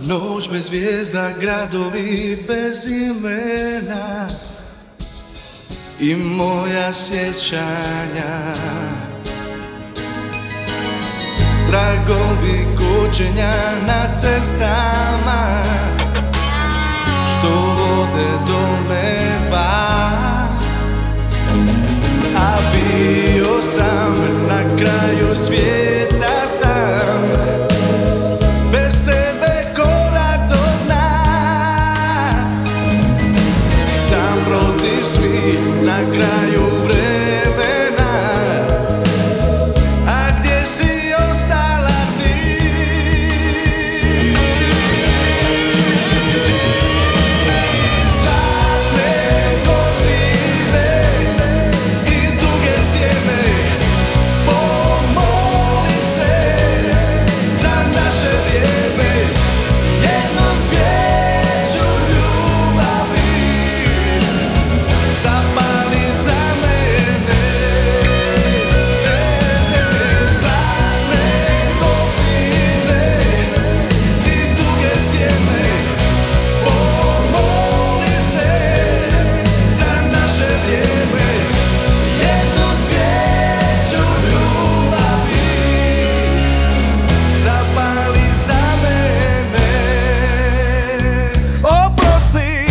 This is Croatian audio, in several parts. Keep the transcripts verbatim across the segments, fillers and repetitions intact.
Noć bez zvijezda, gradovi bez imena i moja sjećanja. Tragovi kočenja na cestama što vode do neba. A bio sam na kraju svijeta sam, bez tebe korak do dna. Sam protiv svih na kraju vremena. A gdje si ostala ti? Zlatne godine i duge sjeme, pomoli se za naše vrijeme. Jednu svijeću ljubavi zapali za mene. Zlatne godine i duge sjeme, pomoli se za naše vrijeme. Jednu svijeću ljubavi zapali za mene. Oprosti,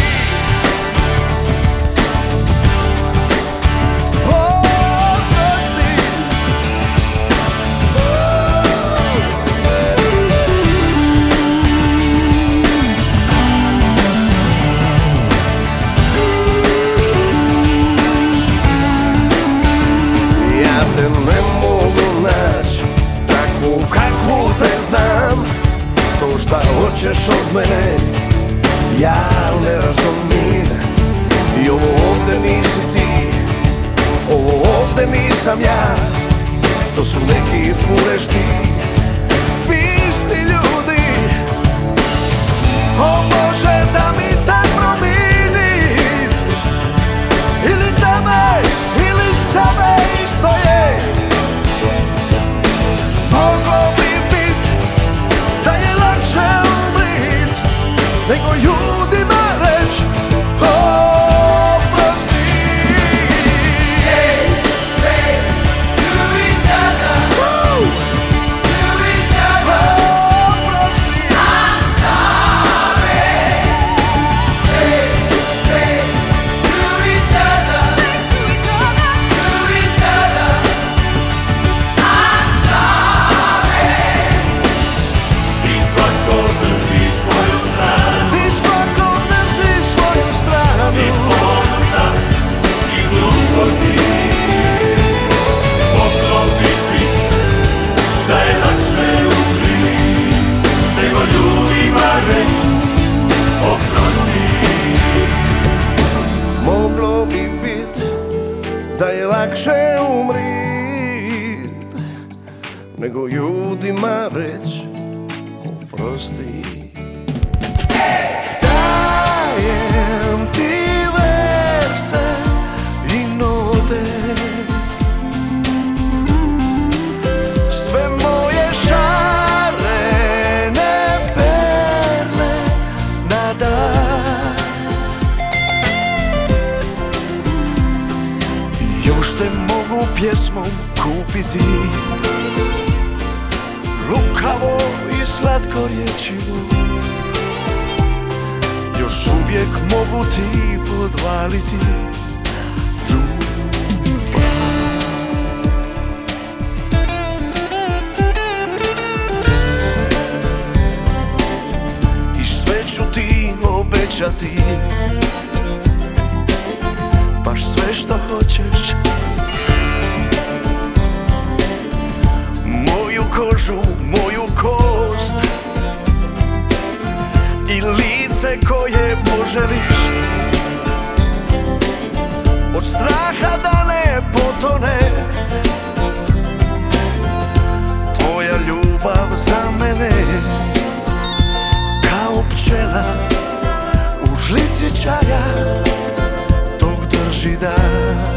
oprosti. Ja te ne mogu naći takvu kakvu te znam. To šta hoćeš od mene ja ne razumijem. I ovo ovdje nisi ti, ovo ovdje nisam ja. To su neki furešti, pisni ljudi. O Bože, da mi tak promini, ili tebe, ili sebe isto je. Moglo bi bit da je lakše umrit nego ljudima reć oprosti. Say, say to each other, Woo! to each other, Oprosti. I'm sorry. Say, say to each other, to each other, I'm sorry. I svako drži svoju stranu, Ti svako drži svoju stranu. i ponosa i gluposti. Moglo bi bit da je lakše umrit nego ljudima reć oprosti. Moglo bi bit da je lakše umrit nego ljudima reć oprosti. Dajem ti verse i note, sve moje šarene perle na dan. I još te mogu pjesmom kupiti, lukavo i slatko rječivo. Još uvijek mogu ti podvaliti ljubav. I sve ću ti obećati, baš sve što hoćeš. Moju kožu, moju kost i lice koje poželiš. Od straha da ne potone tvoja ljubav za mene. Kao pčela u žlici čaja dok drži dah.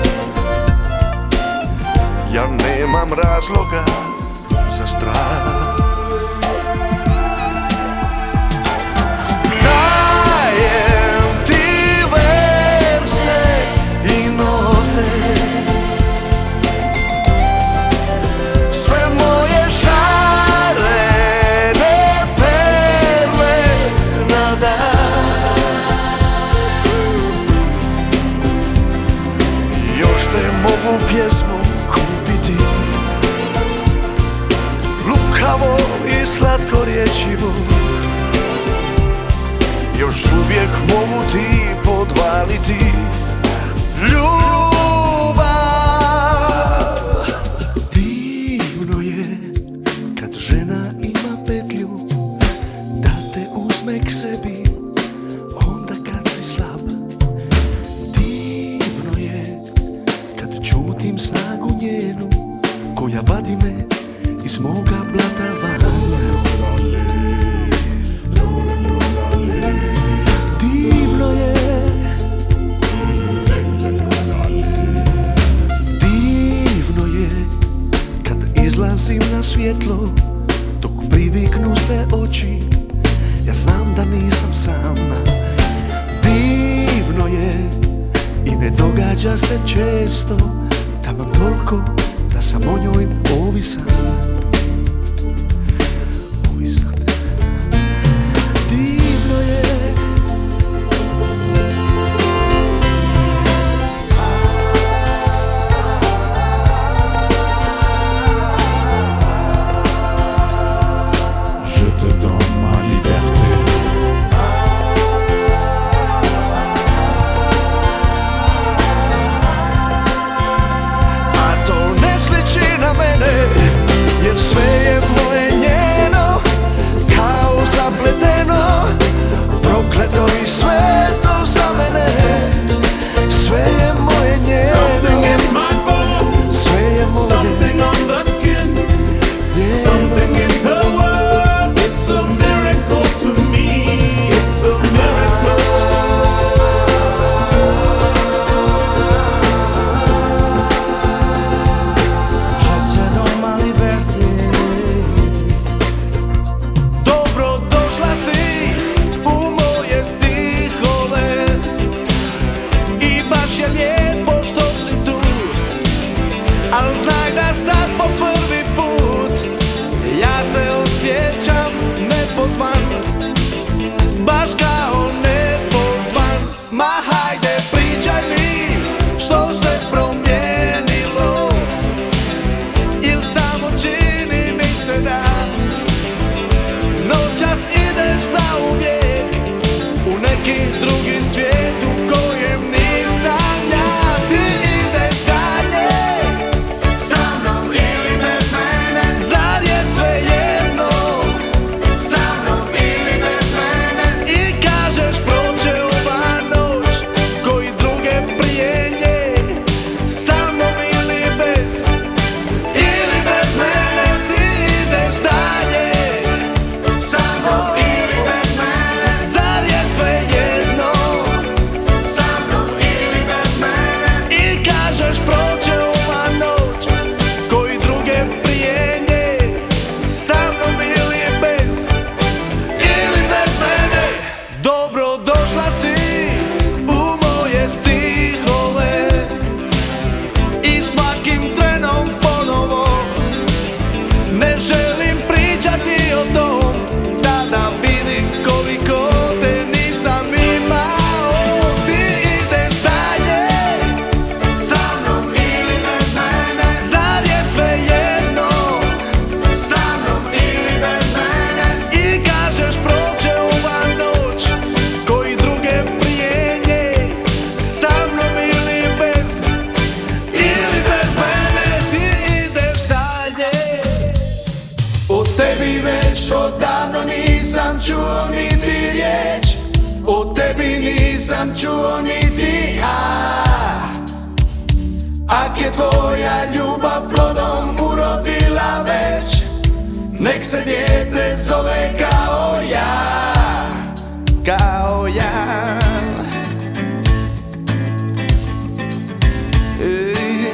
Ja nemam razloga za strah. neizlečivo. Još uvijek mogu ti podvaliti ljubav. Divno je kad žena ima petlju da te uzme k sebi onda kad si slab. Divno je kad čutim snagu njenu koja vadi me iz moga blata van. Divno je, divno je kad izlazim na svjetlo dok priviknu se oči, ja znam da nisam sam. Divno je i ne događa se često da mam toliko da sam o njoj ovisan. Ovisan. Divno je. Je te donne ma liberté. A to ne sliči na mene, jer sve je moje njeno, kao zapleteno, prokleto i sveto za mene. Sve je moje Something njeno, in my bone, sve je moje something on the skin, something in the world. It's a miracle to me. It's a miracle. Je te donne ma liberté. Dobro došla si u moje stihove i baš je lijepo što si tu, al znaj da sad po prvi put ja se osjećam nepozvan, baš kao nepozvan. Ma hajde pričaj mi što se promijenilo, il samo čini mi se da noćas ideš zauvijek u neki drugi svijet u kojem nisam ja. Ti ideš dalje sa mnom ili bez mene, zar je svejedno sa mnom ili bez mene? I kažeš prođe ova noć koji druge prije nje, sa mnom ili bez, ili bez mene. Ti ideš dalje sa mnom ili bez mene, zar je svejedno sa mnom ili bez mene? I kažeš prođe ova noć koji druge prije nje, sa mnom ili bez, ili bez mene. Dobro došla si u moje stihove i svakim trenom ponovo ne želim pričati o tom, da da vidim koliko te nisam imao. Ti ideš dalje sa mnom ili bez mene, zar je svejedno sa mnom ili bez mene? I kažeš prođe ova noć koji druge prije nje, sa mnom ili bez, ili bez mene. Ti ideš dalje. O tebi već odavno nisam čuo niti riječ, o tebi nisam čuo niti a. Ak je tvoja ljubav plodom urodila već, nek se dijete zove kao ja, kao ja. Ej.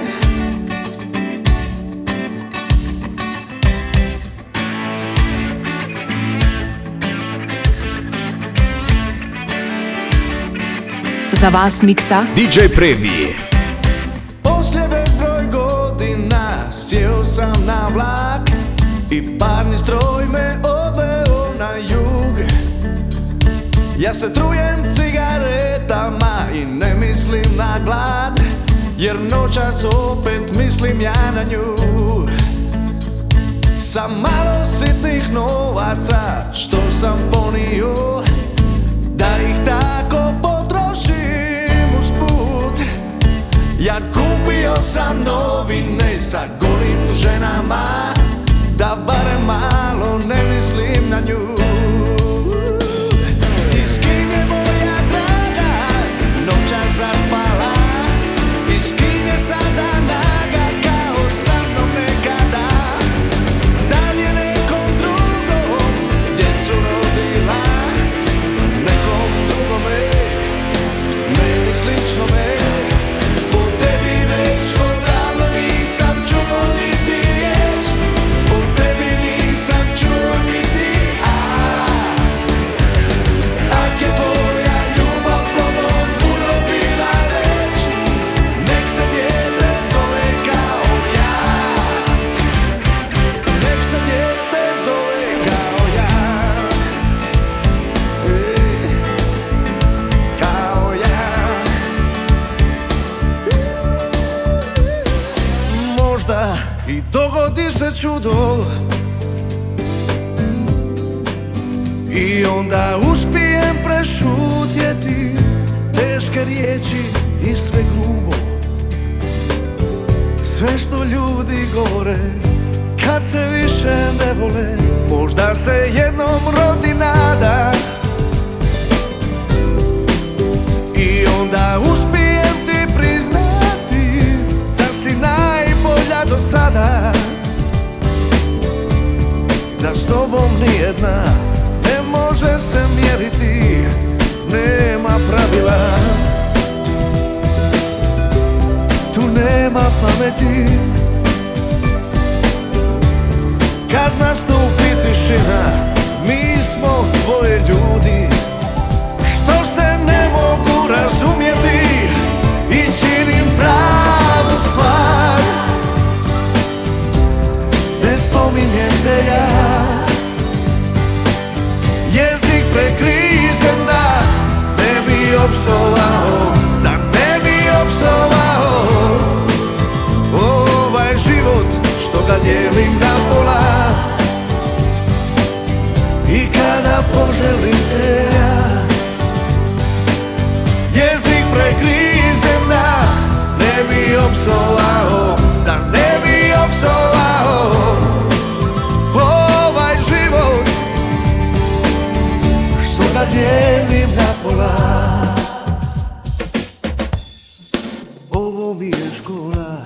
Za vas miksa D J Previ. Poslije bezbroj godina sjeo sam na vlak i parni stroj me odveo na jug. Ja se trujem cigaretama i ne mislim na glad, jer noćas opet mislim ja na nju. Sa malo sitnih novaca se čudo. I onda uspijem prešutjeti teške riječi i sve grubo, sve što ljudi govore kad se više ne vole. Možda se jednom rodi nada i onda uspijem ti priznati da si najbolja do sada, da s tobom nijedna ne može se mjeriti, nema pravila, tu nema pameti. Kad nastupi tišina, mi smo dvoje ljudi što se ne mogu razumjeti i činim pravu stvar. Ne spominjem te ja, jezik prekrizem da ne bi opsovao, da ne bi opsovao ovaj život što ga dijelim na pola. I kada poželim te ja, jezik prekrizem da ne bi opsovao, da ne bi opsovao ovaj život što ga dijelim na pola. Ovo mi je škola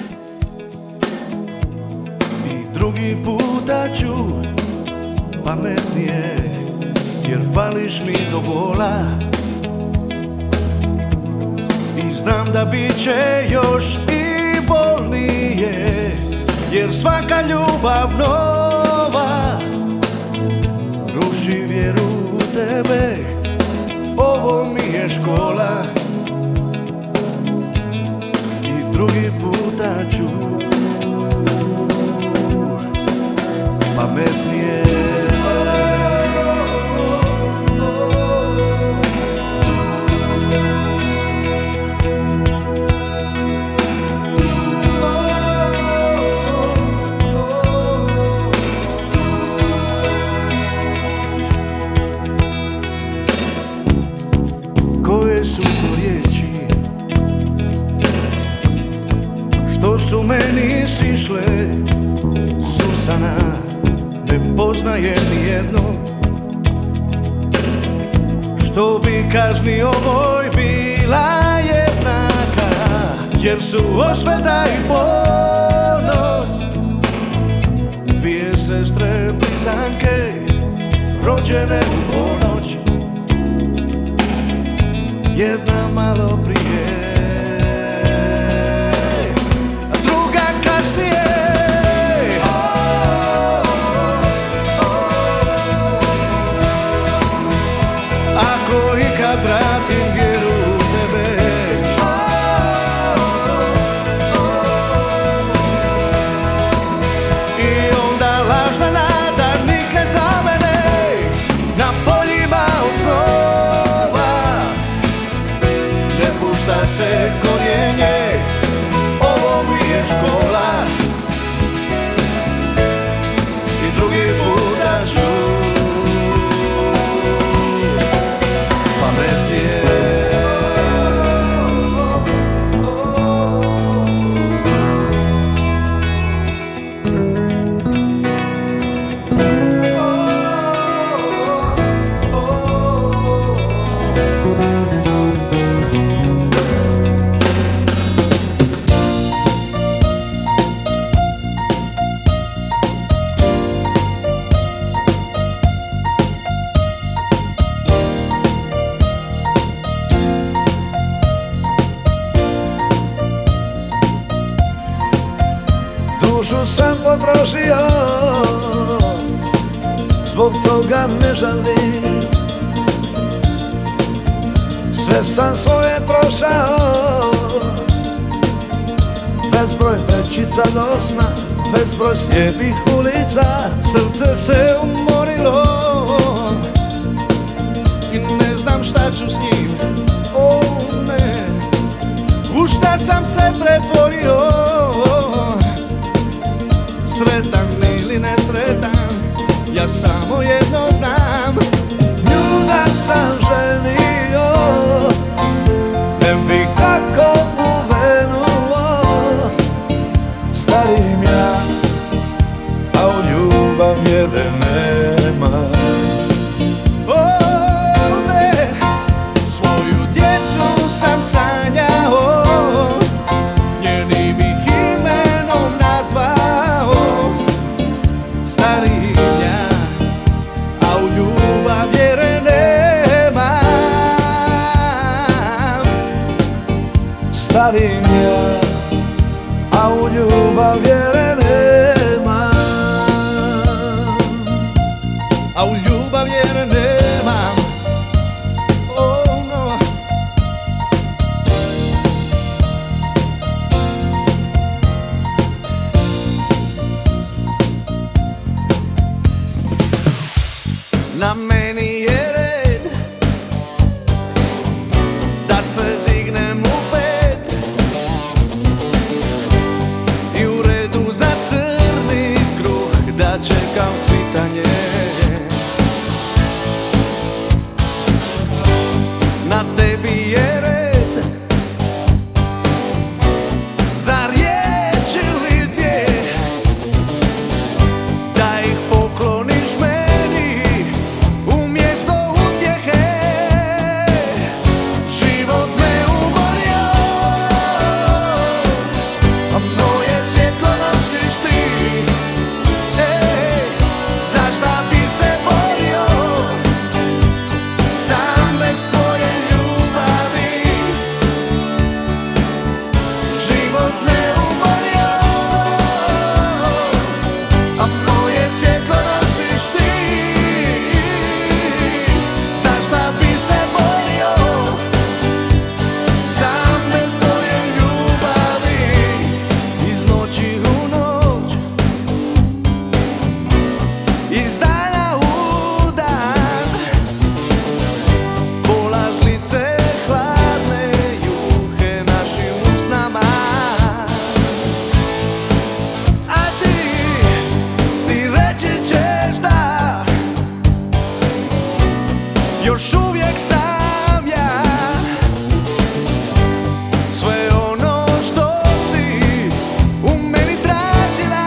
i drugi puta ću pametnije, jer fališ mi do bola. I znam da bit će još i bolnije, jer svaka ljubav nova ruši vjeru u tebe. Ovo mi je škola i drugi puta ću pametnije. Koje su to riječi što su meni sišle s usana, ne poznajem nijedno što bi kazni ovoj bila jednaka, jer su osveta i ponos dvije sestre blizanke rođene u ponoć, jedna malo prije, a druga kasnije. Ako ikad vratim vjeru u tebe, i onda lažna nada nikne za mene na poljima od snova, ne pušta se korijenje. Ovo mi je škola i drugi puta ću pametnije. Dušu sam potrošio, zbog toga ne žalim. Sve sam svoje prošao, bezbroj prečica do sna, bezbroj slijepih ulica. Srce se umorilo i ne znam šta ću s njim. O ne, u šta sam se pretvorio? sretan ili nesretan, ja samo jedno znam, nju da sam ženio, ne bih tako uvenuo. Starim ja, a u ljubav vjere nema. O ne, svoju djecu sam sanjao, njenim ih imenom nazvao. Starim ja, a u ljubav vjere nema. Starim ja, a u ljubav vjere nema. A u ljubav vjere nema. Oh no. Na meni je red da se dignem u pet i u redu za crni kruh da čekam svitanje. Na tebi je red za riječ ili dvije, da ih pokloniš meni umjesto utjehe. Život me umorio, a moje svjetlo nosiš ti. Ej, zašta bi se borio sam bez tvoje ljubavi. Život me umorio, a moje svjetlo nosiš ti. Zašta bi se borio sam bez tvoje ljubavi. Iz noći u noć, iz dana u dan, polažlice hladne juhe našim usnama. A ti, ti reći ćeš da još uvijek sam ja. Sve ono što si u meni tražila,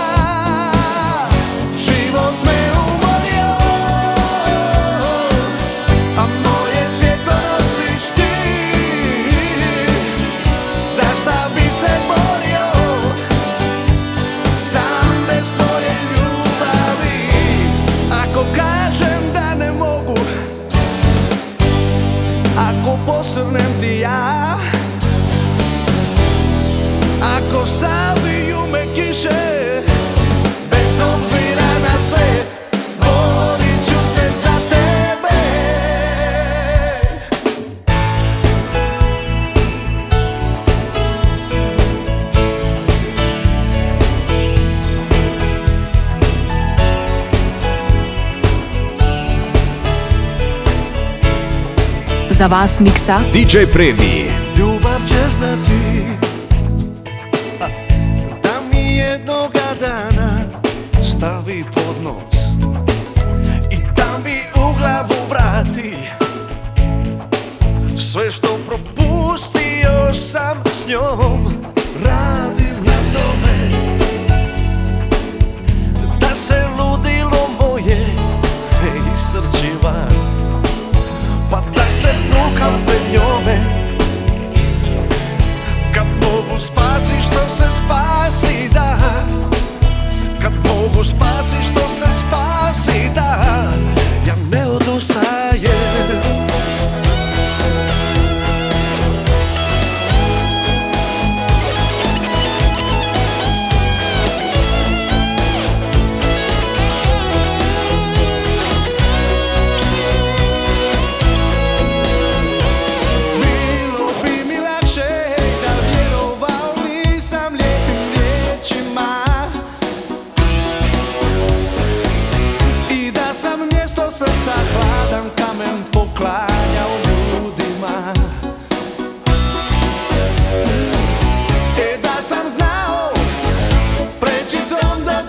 život me umorio, a moje svjetlo nosiš ti. Zašta bi se borio sam bez tvoje ljubavi. Ako kažem da ne mogu, ako posrnem ti ja, ako saviju me kiše, bez obzira na sve, borit ću se za tebe. Za vas miksa D J Previ. Ljubav će znati da mi jednoga dana stavi pod nos i da mi u glavu vrati sve što propustio sam s njom. Radim na tome da se ludilo moje istrči van, pa da se nukam pred njome. Kad mogu spasi što se spasi da, kad mogu spasi što se spasi da, ja ne odustajem. Bilo bi mi lakše da vjerovao nisam lijepim riječima i da sam mjesto srca hladan kamen poklanjao ljudima. E da sam znao prečicom da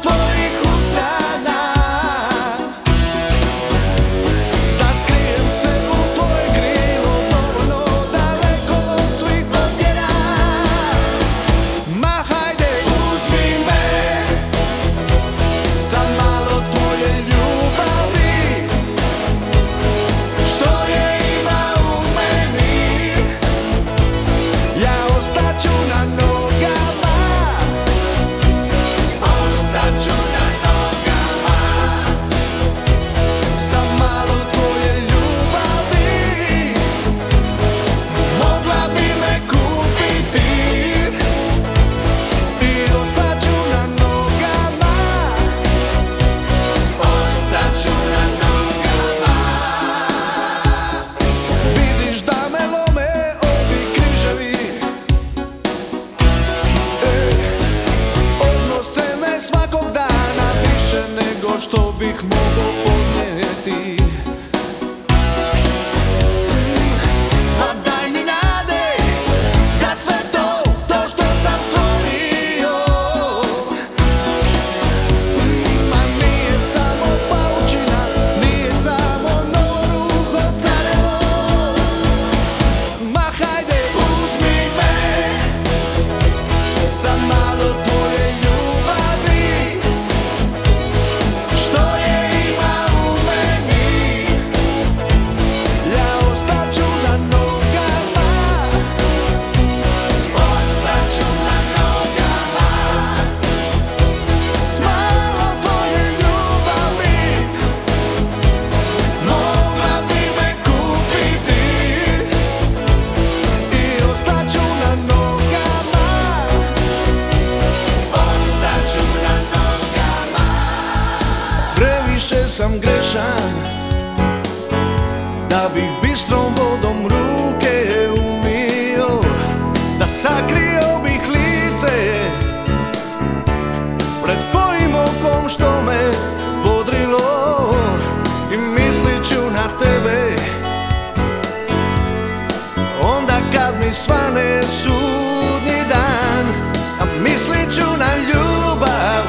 mi svane sudnji dan, a mislit ću na ljubav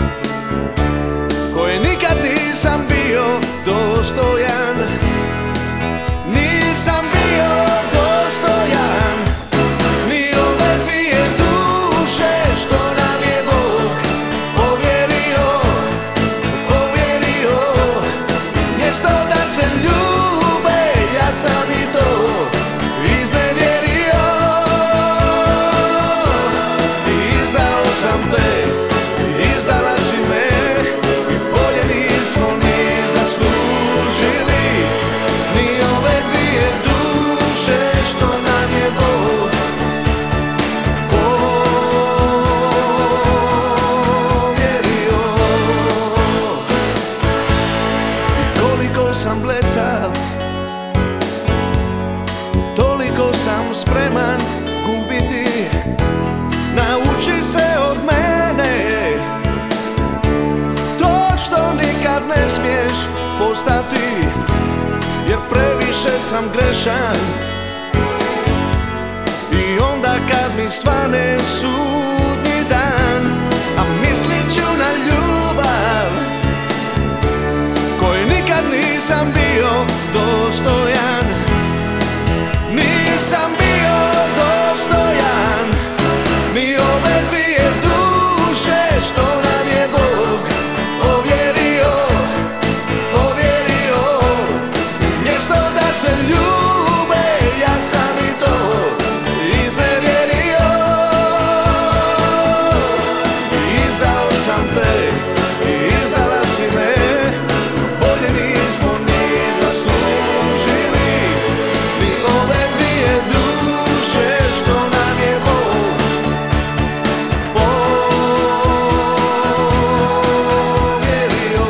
koje nikad nisam bio dostojan. Nisam bio dostojan ni ove dvije duše što nam je Bog povjerio, povjerio. Mjesto da se ljube, ja sam i to iznevjerio. Izdao sam te, izdala si me, i bolje nismo ni zaslužili. Ni ove dvije duše što nam je Bog povjerio. I koliko sam blesav, toliko sam spreman gubiti. Nauči se od mene to što nikad ne smiješ postati, jer previše sam grešan. I onda kad mi svane sudnji dan, a mislit ću na ljubav koju nikad nisam bio dostojan. Nisam bio dostojan ni ove dvije duše što nam je Bog povjerio, povjerio. Mjesto da se ljube, ja sam i to iznevjerio. Izdao sam te, izdala si me, bolje nismo ni zaslužili. Ni ove dvije duše što nam je Bog povjerio.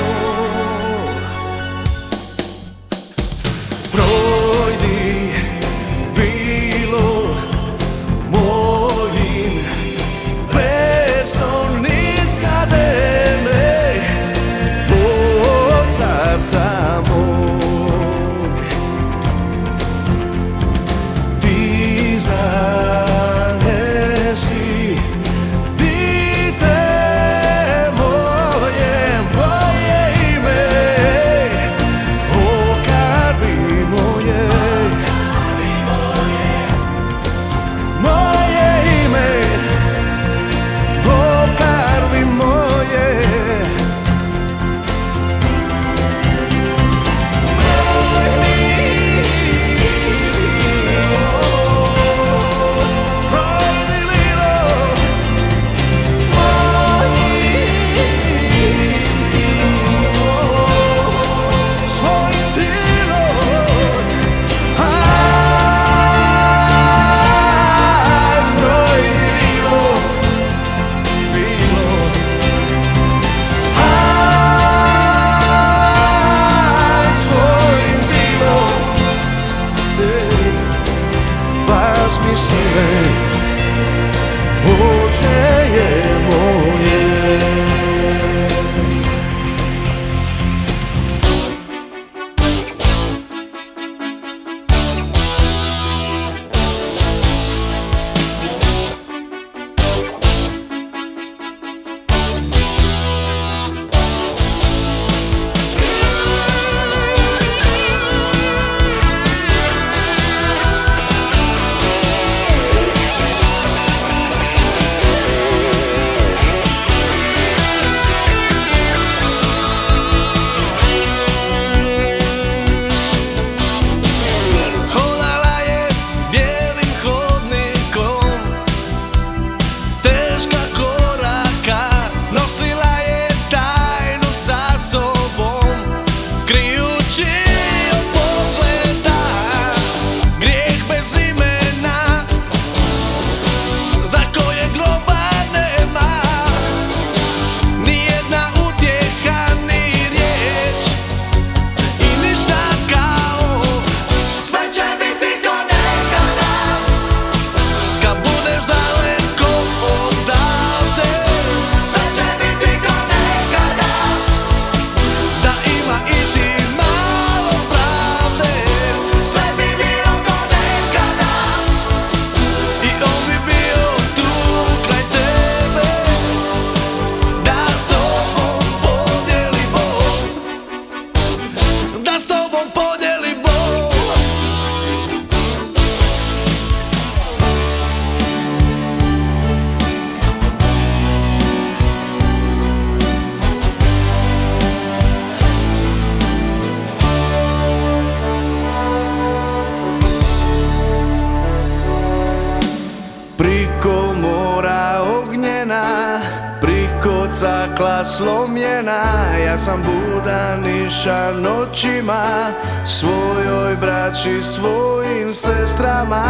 Projdi bilo mojim versom niz kadene od srca mog. Ti zanesi dite moje, moje ime, o krvi moje, moje ime, o krvi moje. da s tobom podijeli bol. Priko mora ognjena, priko cakla slomljena, ja sam budaniša noćima, svojoj braći, svojim sestrama.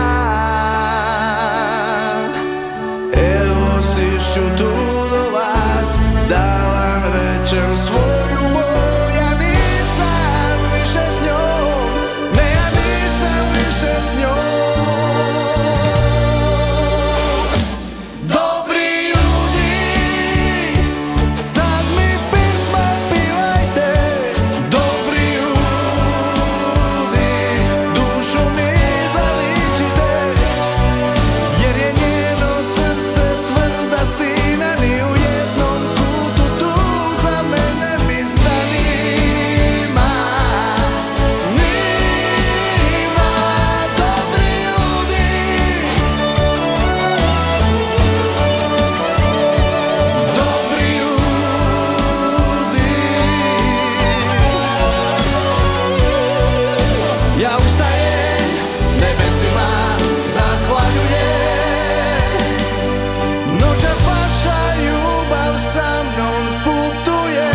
Evo sišću tu do vas, da vam rečem svoju bol. Ja nisam više s njom, ne, ja nisam više s njom. Ja ustajem, nebesima zahvaljujem, noćas vaša ljubav sa mnom putuje.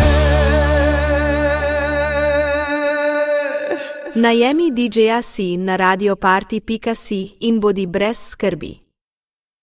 Najemi didžeja si na radioparty pika si in bodi brez skrbi.